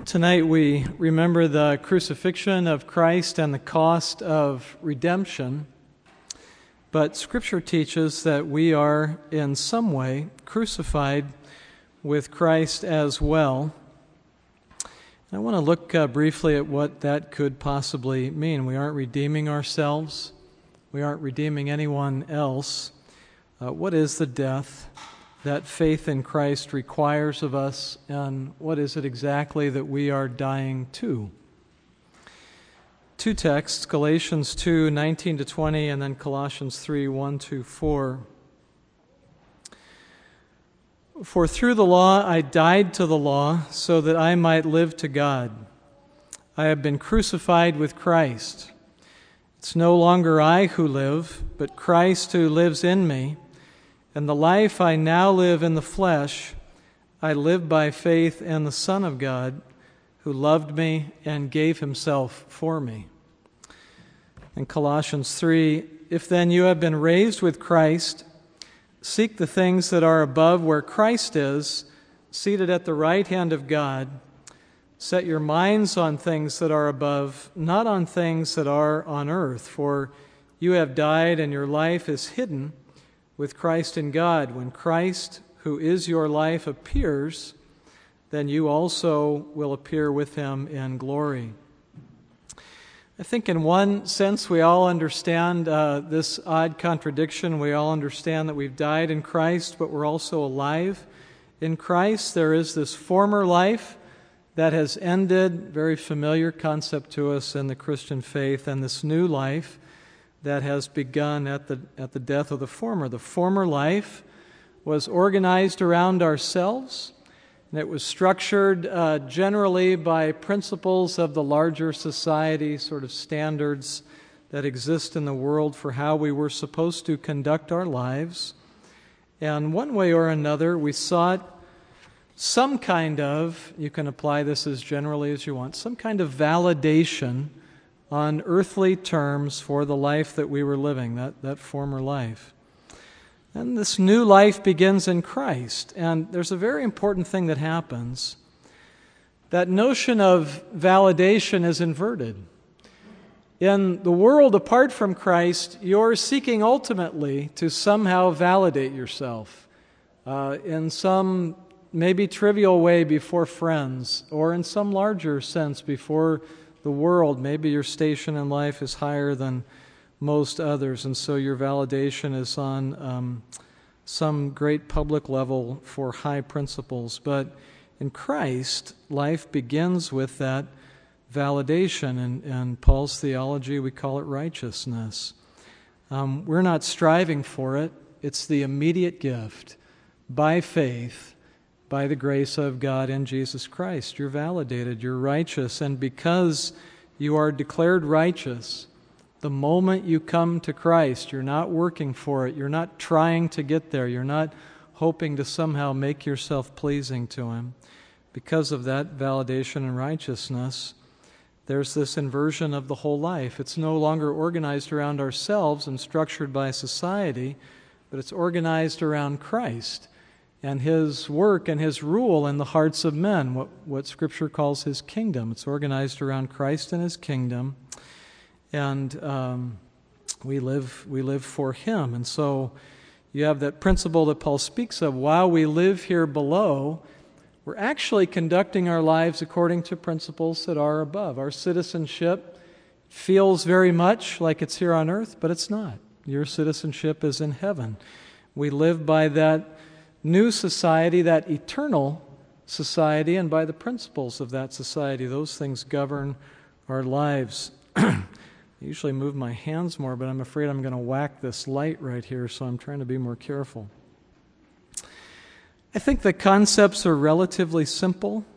Tonight we remember the crucifixion of Christ and the cost of redemption, but Scripture teaches that we are in some way crucified with Christ as well. I want to look briefly at what that could possibly mean. We aren't redeeming ourselves. We aren't redeeming anyone else. What is the death that faith in Christ requires of us, and what is it exactly that we are dying to? Two texts, Galatians 2, 19-20, and then Colossians 3, 1-4. For through the law I died to the law, so that I might live to God. I have been crucified with Christ. It's no longer I who live, but Christ who lives in me. And the life I now live in the flesh, I live by faith in the Son of God, who loved me and gave himself for me. In Colossians 3, if then you have been raised with Christ, seek the things that are above where Christ is, seated at the right hand of God. Set your minds on things that are above, not on things that are on earth, for you have died and your life is hidden with Christ in God. When Christ, who is your life, appears, then you also will appear with him in glory. I think in one sense we all understand this odd contradiction. We all understand that we've died in Christ, but we're also alive in Christ. There is this former life that has ended, very familiar concept to us in the Christian faith, and this new life that has begun at the death of the former. The former life was organized around ourselves, and it was structured generally by principles of the larger society, sort of standards that exist in the world for how we were supposed to conduct our lives. And one way or another, we sought some kind of, you can apply this as generally as you want, some kind of validation on earthly terms for the life that we were living, that former life. And this new life begins in Christ. And there's a very important thing that happens. That notion of validation is inverted. In the world apart from Christ, you're seeking ultimately to somehow validate yourself in some maybe trivial way before friends, or in some larger sense before the world. Maybe your station in life is higher than most others, and so your validation is on some great public level for high principles. But in Christ, life begins with that validation, and in Paul's theology, we call it righteousness. We're not striving for it. It's the immediate gift by faith, by the grace of God in Jesus Christ. You're validated, you're righteous, and because you are declared righteous, the moment you come to Christ, you're not working for it, you're not trying to get there, you're not hoping to somehow make yourself pleasing to Him. Because of that validation and righteousness, there's this inversion of the whole life. It's no longer organized around ourselves and structured by society, but it's organized around Christ and His work and His rule in the hearts of men, what Scripture calls His kingdom. It's organized around Christ and His kingdom, and we live for Him. And so you have that principle that Paul speaks of. While we live here below, we're actually conducting our lives according to principles that are above. Our citizenship feels very much like it's here on earth, but it's not. Your citizenship is in heaven. We live by that new society, that eternal society, and by the principles of that society. Those things govern our lives. I usually move my hands more, but I'm afraid I'm going to whack this light right here, so I'm trying to be more careful. I think the concepts are relatively simple.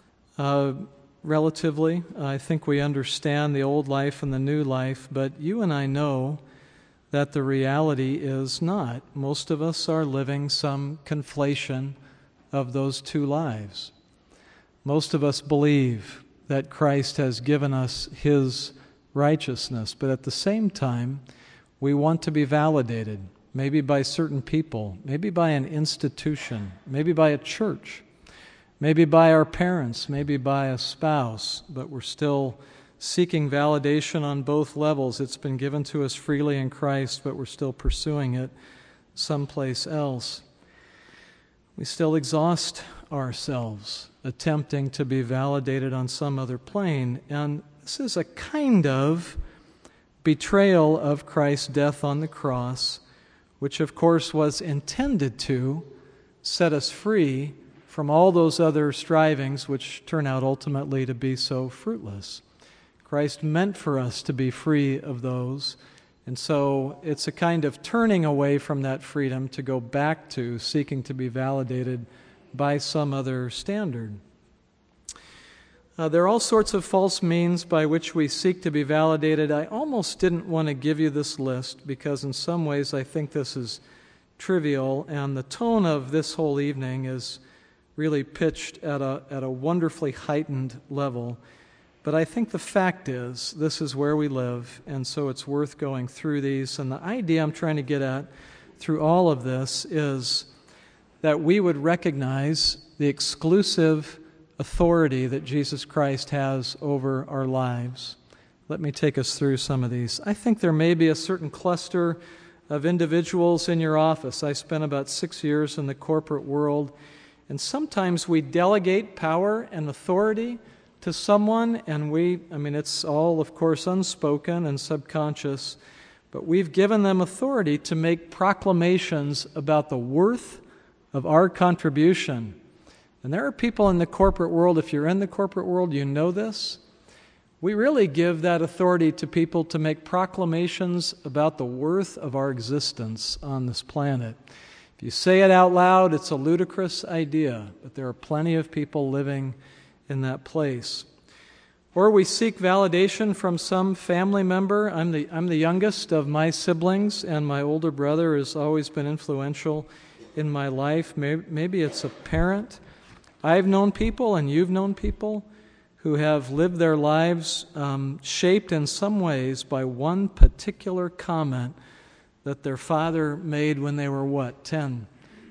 I think we understand the old life and the new life, but you and I know that the reality is not. Most of us are living some conflation of those two lives. Most of us believe that Christ has given us His righteousness, but at the same time, we want to be validated, maybe by certain people, maybe by an institution, maybe by a church. maybe by our parents, maybe by a spouse, but we're still seeking validation on both levels. It's been given to us freely in Christ, but we're still pursuing it someplace else. We still exhaust ourselves attempting to be validated on some other plane, and this is a kind of betrayal of Christ's death on the cross, which of course was intended to set us free from all those other strivings which turn out ultimately to be so fruitless. Christ meant for us to be free of those, and so it's a kind of turning away from that freedom to go back to seeking to be validated by some other standard. There are all sorts of false means by which we seek to be validated. I almost didn't want to give you this list because in some ways I think this is trivial, and the tone of this whole evening is really pitched at a wonderfully heightened level. But I think the fact is, this is where we live, and so it's worth going through these. And the idea I'm trying to get at through all of this is that we would recognize the exclusive authority that Jesus Christ has over our lives. Let me take us through some of these. I think there may be a certain cluster of individuals in your office. I spent about 6 years in the corporate world, and sometimes we delegate power and authority to someone, and it's all, of course, unspoken and subconscious, but we've given them authority to make proclamations about the worth of our contribution. And there are people in the corporate world, if you're in the corporate world, you know this. We really give that authority to people to make proclamations about the worth of our existence on this planet. If you say it out loud, it's a ludicrous idea, but there are plenty of people living in that place. Or we seek validation from some family member. I'm the youngest of my siblings, and my older brother has always been influential in my life. Maybe it's a parent. I've known people, and you've known people, who have lived their lives shaped in some ways by one particular comment that their father made when they were, 10,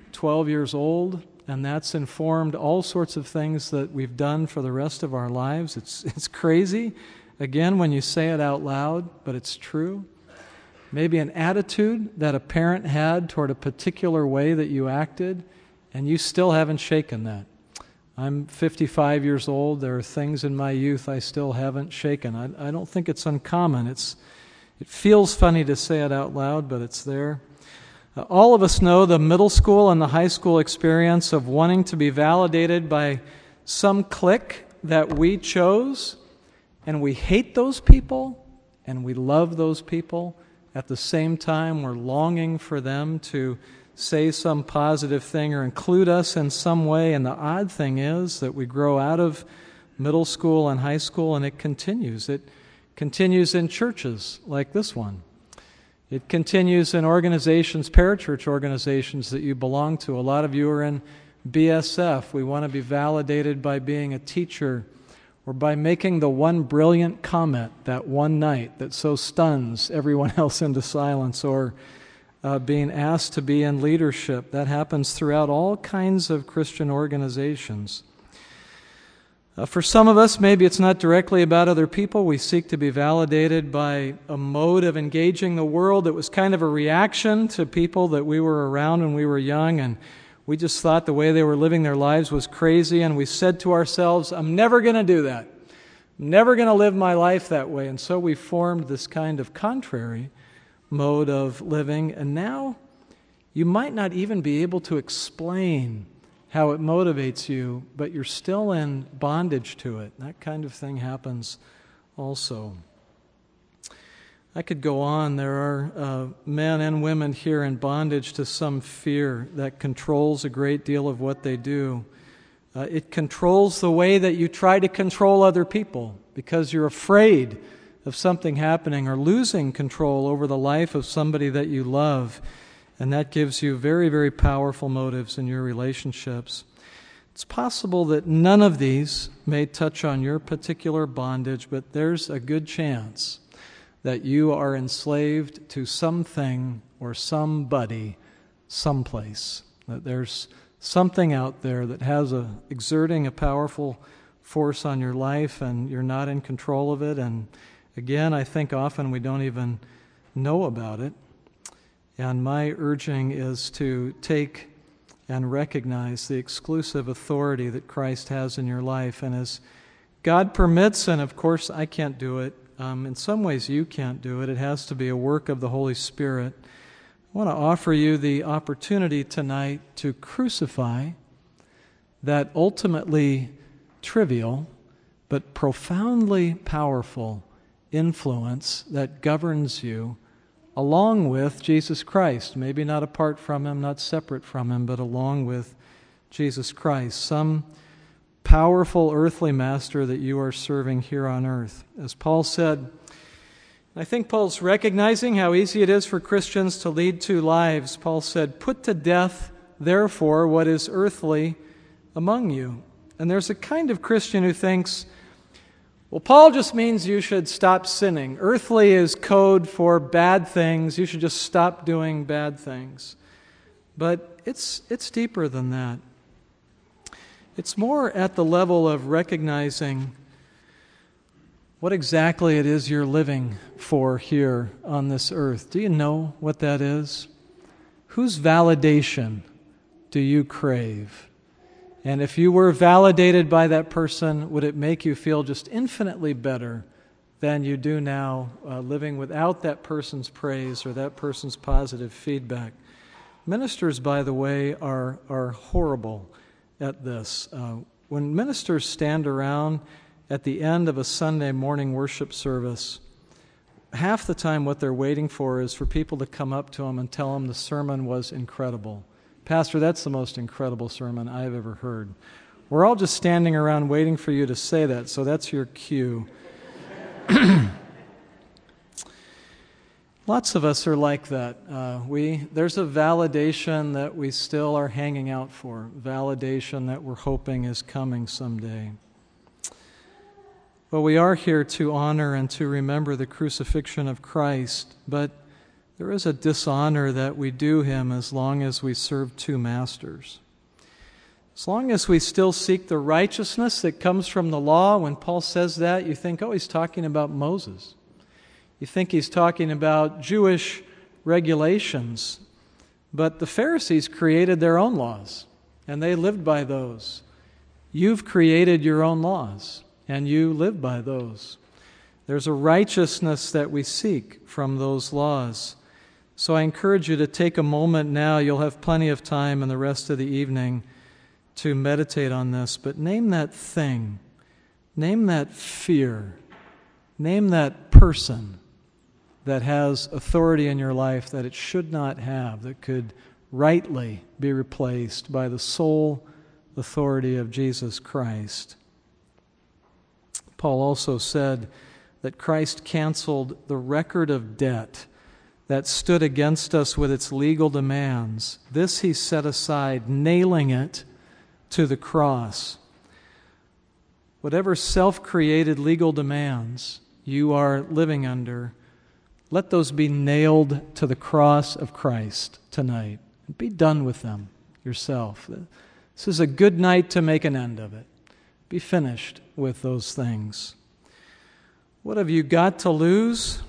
12 years old, and that's informed all sorts of things that we've done for the rest of our lives. It's crazy, again, when you say it out loud, but it's true. Maybe an attitude that a parent had toward a particular way that you acted, and you still haven't shaken that. I'm 55 years old. There are things in my youth I still haven't shaken. I don't think it's uncommon. It feels funny to say it out loud, but it's there. All of us know the middle school and the high school experience of wanting to be validated by some clique that we chose, and we hate those people, and we love those people. At the same time, we're longing for them to say some positive thing or include us in some way. And the odd thing is that we grow out of middle school and high school, and it continues. It continues in churches like this one. It continues in organizations, parachurch organizations that you belong to. A lot of you are in BSF. We want to be validated by being a teacher or by making the one brilliant comment that one night that so stuns everyone else into silence, or being asked to be in leadership. That happens throughout all kinds of Christian organizations. For some of us, maybe it's not directly about other people. We seek to be validated by a mode of engaging the world that was kind of a reaction to people that we were around when we were young, and we just thought the way they were living their lives was crazy, and we said to ourselves, I'm never going to do that. I'm never going to live my life that way. And so we formed this kind of contrary mode of living, and now you might not even be able to explain how it motivates you, but you're still in bondage to it. That kind of thing happens also. I could go on. There are men and women here in bondage to some fear that controls a great deal of what they do. It controls the way that you try to control other people because you're afraid of something happening or losing control over the life of somebody that you love. And that gives you very, very powerful motives in your relationships. It's possible that none of these may touch on your particular bondage, but there's a good chance that you are enslaved to something or somebody, someplace. That there's something out there that has exerting a powerful force on your life and you're not in control of it. And again, I think often we don't even know about it. And my urging is to take and recognize the exclusive authority that Christ has in your life. And as God permits, and of course I can't do it, in some ways you can't do it, it has to be a work of the Holy Spirit. I want to offer you the opportunity tonight to crucify that ultimately trivial but profoundly powerful influence that governs you along with Jesus Christ. Maybe not apart from Him, not separate from Him, but along with Jesus Christ. Some powerful earthly master that you are serving here on earth. As Paul said, I think Paul's recognizing how easy it is for Christians to lead two lives. Paul said, "Put to death, therefore, what is earthly among you." And there's a kind of Christian who thinks, well, Paul just means you should stop sinning. Earthly is code for bad things. You should just stop doing bad things. But it's deeper than that. It's more at the level of recognizing what exactly it is you're living for here on this earth. Do you know what that is? Whose validation do you crave? And if you were validated by that person, would it make you feel just infinitely better than you do now living without that person's praise or that person's positive feedback? Ministers, by the way, are horrible at this. When ministers stand around at the end of a Sunday morning worship service, half the time what they're waiting for is for people to come up to them and tell them the sermon was incredible. Pastor, that's the most incredible sermon I've ever heard. We're all just standing around waiting for you to say that, so that's your cue. Lots of us are like that. There's a validation that we still are hanging out for, validation that we're hoping is coming someday. Well, we are here to honor and to remember the crucifixion of Christ, but there is a dishonor that we do Him as long as we serve two masters. As long as we still seek the righteousness that comes from the law, when Paul says that, you think, oh, he's talking about Moses. You think he's talking about Jewish regulations. But the Pharisees created their own laws, and they lived by those. You've created your own laws, and you live by those. There's a righteousness that we seek from those laws. So I encourage you to take a moment now. You'll have plenty of time in the rest of the evening to meditate on this. But name that thing. Name that fear. Name that person that has authority in your life that it should not have, that could rightly be replaced by the sole authority of Jesus Christ. Paul also said that Christ canceled the record of debt that stood against us with its legal demands. This He set aside, nailing it to the cross. Whatever self-created legal demands you are living under, let those be nailed to the cross of Christ tonight. Be done with them yourself. This is a good night to make an end of it. Be finished with those things. What have you got to lose?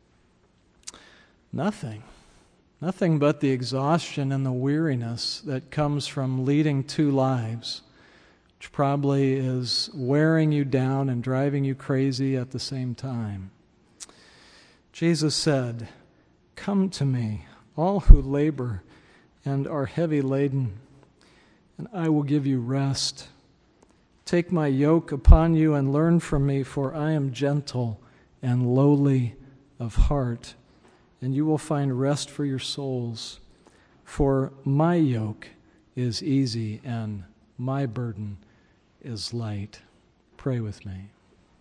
Nothing. Nothing but the exhaustion and the weariness that comes from leading two lives, which probably is wearing you down and driving you crazy at the same time. Jesus said, "Come to me, all who labor and are heavy laden, and I will give you rest. Take my yoke upon you and learn from me, for I am gentle and lowly of heart, and you will find rest for your souls. For my yoke is easy and my burden is light." Pray with me.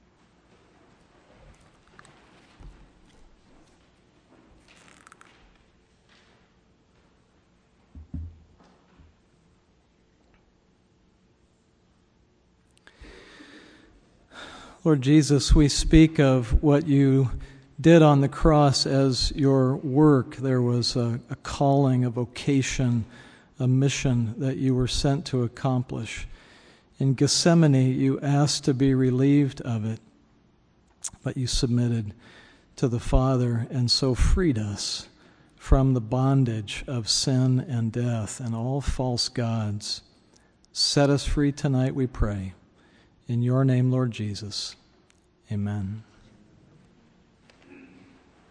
Lord Jesus, we speak of what you did on the cross as your work. There was a calling, a vocation, a mission that you were sent to accomplish. In Gethsemane, you asked to be relieved of it, but you submitted to the Father and so freed us from the bondage of sin and death and all false gods. Set us free tonight, we pray. In your name, Lord Jesus. Amen.